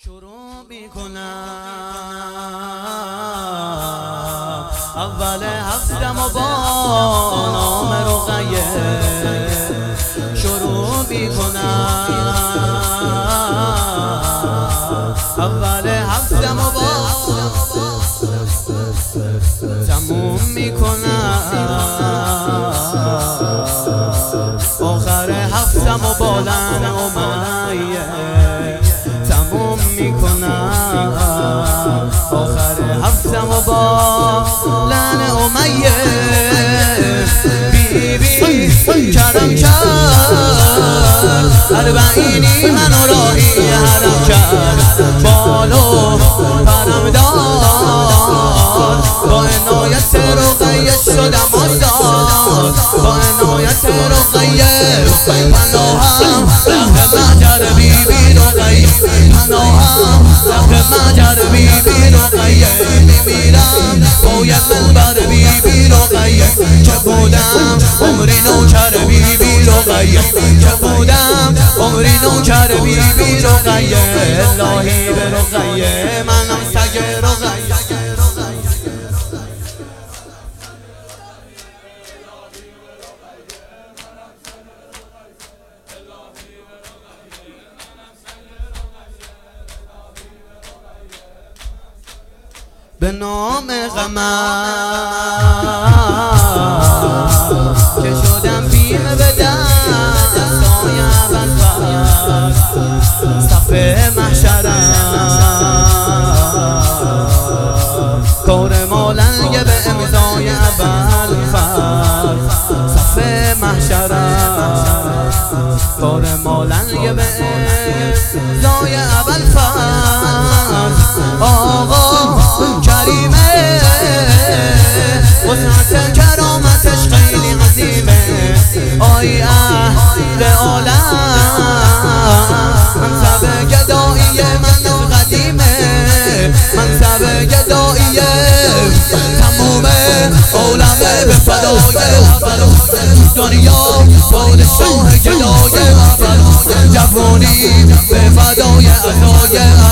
شروع میکنم اول هفتم و با نام رقیه شروع میکنم اول هفتم و با تموم میکنم آخر هفتم و با لعن امیه تموم میکنم آخر هفتم و با لعن امیه بی کرم کرد اربعینی منو راهی حرم کرد بالو پرم داد با عنایت رقیه شدم آزاد با عنایت رقیه پناهم رخ مهجر بیبی رقیه پناهم رخ مهجر بیبی رقیه میمیرم باید منبر بیبی رقیه که بودم عمری نوکر بیبی رقیه که بودم عمری نوکر بیبی رقیه الهی به رقیه منم سگ رقیه به نام غمم که شدم بیم به دستای ابوالفضل صف محشرم کار مالنگ به امضای ابوالفضل صف محشرم کار مالنگ به امضای ابوالفضل آقا کریمه وسعت کرامتش خیلی عظیمه آی اهل عالم منصب گدایی من قدیمه منصب گدایی تمام عالم به فدای دنیا پادشاه گدای جوانی به فدای عزای